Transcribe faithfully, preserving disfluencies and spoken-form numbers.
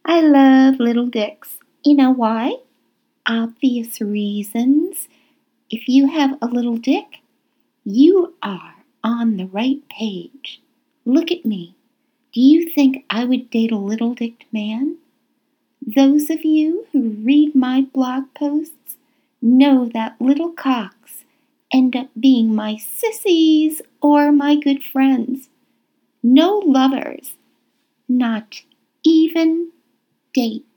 I love little dicks. You know why? Obvious reasons. If you have a little dick, you are on the right page. Look at me. Do you think I would date a little-dicked man? Those of you who read my blog posts know that little cocks end up being my sissies or my good friends. No lovers, not even date.